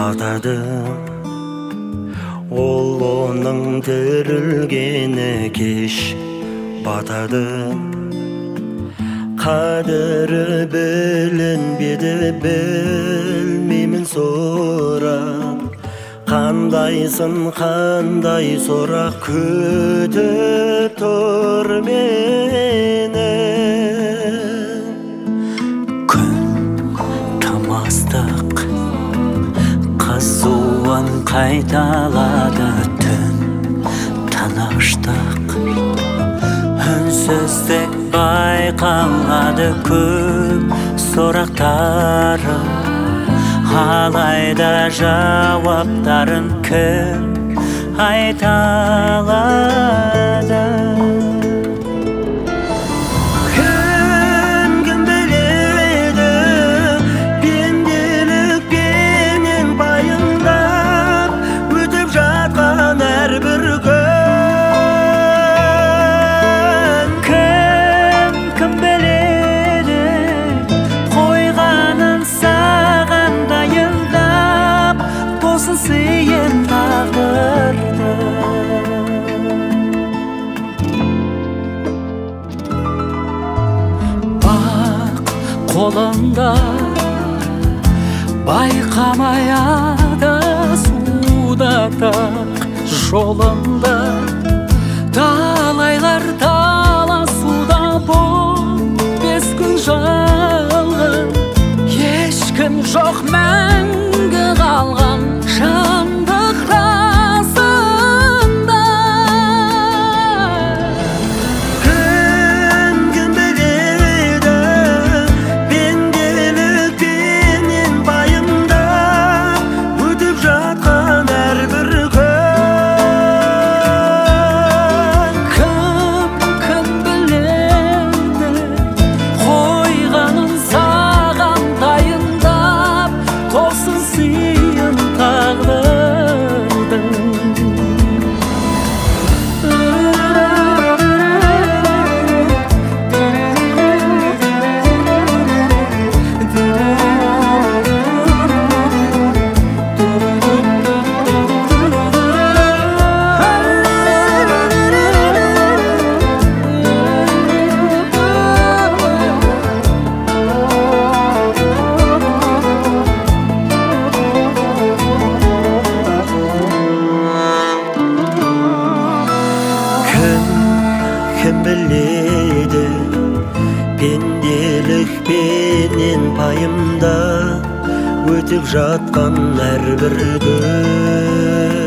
атадым. Ол оның тірілгені кеш батады. Қадірі білінбеді, білмеймін сорап. Қандайсың, қандай сорақ күтіп тұр мені. Күн тамастық қызуын қайталады, түн тыныштық үнсіздік байқалады. Көп сұрақтары, алайда жауаптарын кім айта алады? Кім біледі, пенделікпенен пайымдап өтіп жатқан әрбір күн. Кім біледі, қойғанын саған дайындап, тосын сыйын тағдырды. Бақ қолында байқамай адасуда, тақ жолында талайлар таласуда. Бұл бес күн жалған, ешкім жоқ мәңгі қалған шындық расында. Кім біледі, пенделікпенен пайымдап өтіп жатқан әрбір күн. Кім біледі, қойғанын саған дайындап, тосын сыйын тағдырдың. Кім біледі, пенделікпенен пайымда өтіп жатқан әрбір күн.